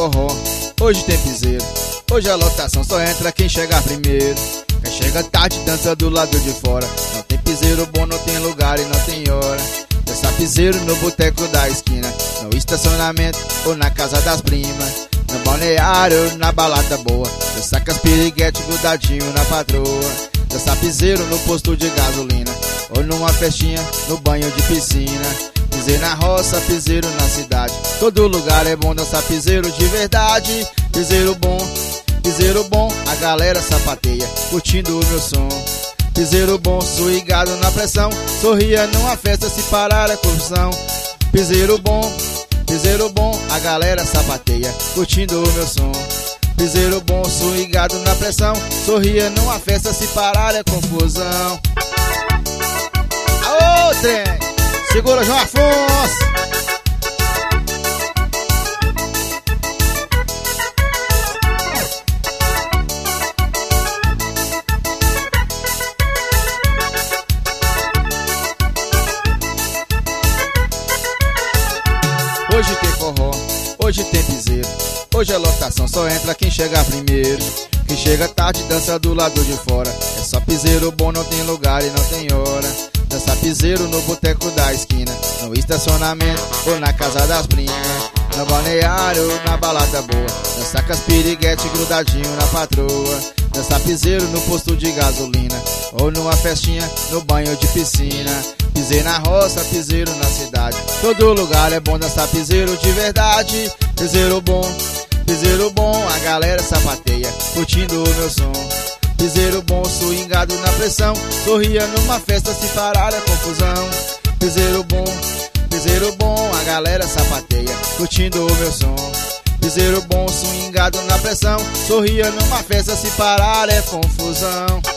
forró, hoje tem piseiro. Hoje a lotação só entra quem chegar primeiro. Quem chega tarde dança do lado de fora. Não tem piseiro bom, não tem lugar e não tem hora. Dança piseiro no boteco da esquina, no estacionamento ou na casa das primas, no balneário, na balada boa. Dança com as piriguete grudadinho na patroa. Dança piseiro no posto de gasolina, ou numa festinha, no banho de piscina. Piseiro na roça, piseiro na cidade, todo lugar é bom dançar piseiro de verdade. Piseiro bom, a galera sapateia, curtindo o meu som. Piseiro bom, suigado na pressão, sorria numa festa, se parar é confusão. Piseiro bom, a galera sapateia, curtindo o meu som. Piseiro bom, suigado na pressão, sorria numa festa, se parar é confusão. Aô, trem! Segura, João Afonso! Hoje tem forró, hoje tem piseiro. Hoje a lotação só entra quem chegar primeiro. Quem chega tarde dança do lado de fora. É só piseiro bom, não tem lugar e não tem hora. Dança piseiro no boteco da esquina, no estacionamento ou na casa das primas, no balneário, na balada boa. Dança com as piriguete grudadinho na patroa. Dança piseiro no posto de gasolina, ou numa festinha, no banho de piscina. Piseiro na roça, piseiro na cidade, todo lugar é bom dançar piseiro de verdade. Piseiro bom, a galera sapateia, curtindo o meu som. Piseiro bom, swingado na pressão, sorria numa festa, se parar é confusão. Piseiro bom, a galera sapateia, curtindo o meu som. Piseiro bom, swingado na pressão, sorria numa festa, se parar é confusão.